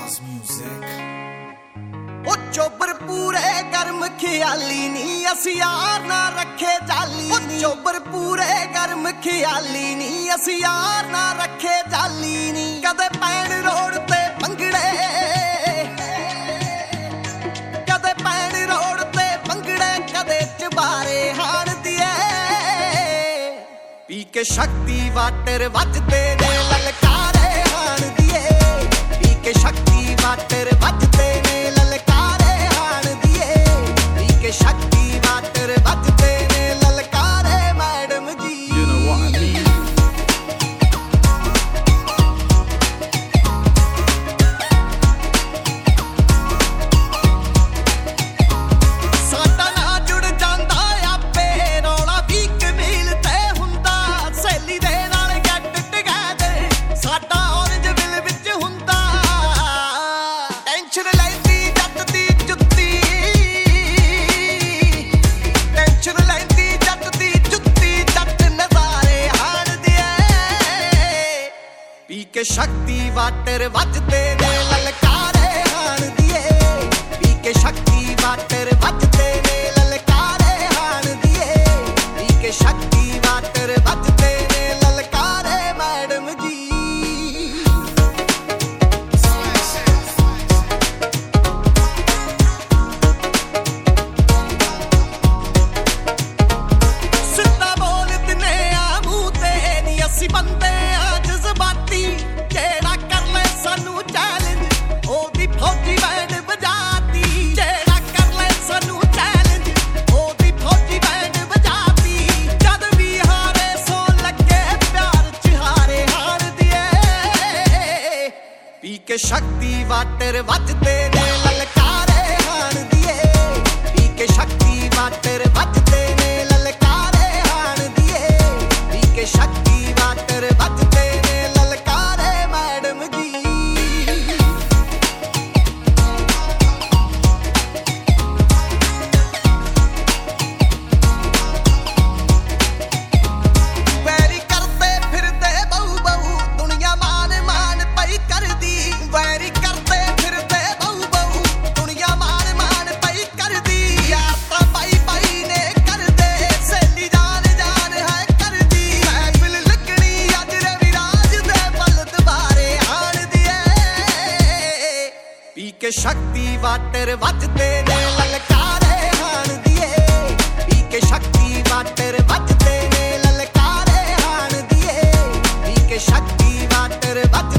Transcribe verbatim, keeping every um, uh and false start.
House music. ओ चोबर पूरे गर्म ख्याली नी असी यार ना रखे जाली नी। ओ चोबर पूरे गर्म ख्याली नी असी यार ना रखे जाली नी। कदे पैण रोड ते पंगड़े कदे पैण रोड ते पंगड़े कदे चबारे हाण दिए। पी के शक्ति वाटर वजदे ने ललकारे हाण दिए। पी के शक्ति वाटर वजदे ने ललकारे हाण दिए। पी के शक्ति वाटर वजदे ने ललकारे madam ji. You know what I mean? साडा ना जुड़ जांदा आपे रौला भी कबील ते हुंदा। सहेली दे नाल get together साडा orange will विच हुंदा। टेंशन लैंदी जट दी जुत्ती टेंशन लैंदी जट दी जुत्ती जट नज़ारे हाण दिए। पी के शक्ति वाटर वजदे ने ललकारे हाण दिए। पी के शक्ति वाटर वजदे ने ललकारे हाण दिए। पी के शक्ति वाटर वजदे ने ललकारे मैडम जी। सिद्धा बोल दिने आ मूंह ते नी असी बंदे आ जज्बाती। जेड़ा कर ले सानू चैलेंज ओदी फौजी बैंड बजाती। जेड़ा कर ले सानू चैलेंज ओदी फौजी बैंड बजाती। जद भी हारे सो लगे प्यार च हारे हार दिए। पी के शक्ति वाटर वजदे ने ललकारे हाण दिए। पी के शक्ति वाटर वजदे ने ललकारे हाण दिए। पी के शक्ति वाटर वजदे ने ललकारे मैडम जी। वैरी करते फिरदे बहु बहु दुनिया मान मान पई करदी। वैरी करते फिरदे बहु बहु दुनिया मान मान पई करदी। यार तां पाई पाई ने करदे सहेली जान जान है करदी। महफिल लगनी अज रविराज दे पल दुबारे हाण दिए। पी के शक्ति वाटर वजदे ने ललकारे हाण दिए। पी के शक्ति वाटर वजदे ने ललकारे हाण दिए। पी के शक्ति वाटर वजदे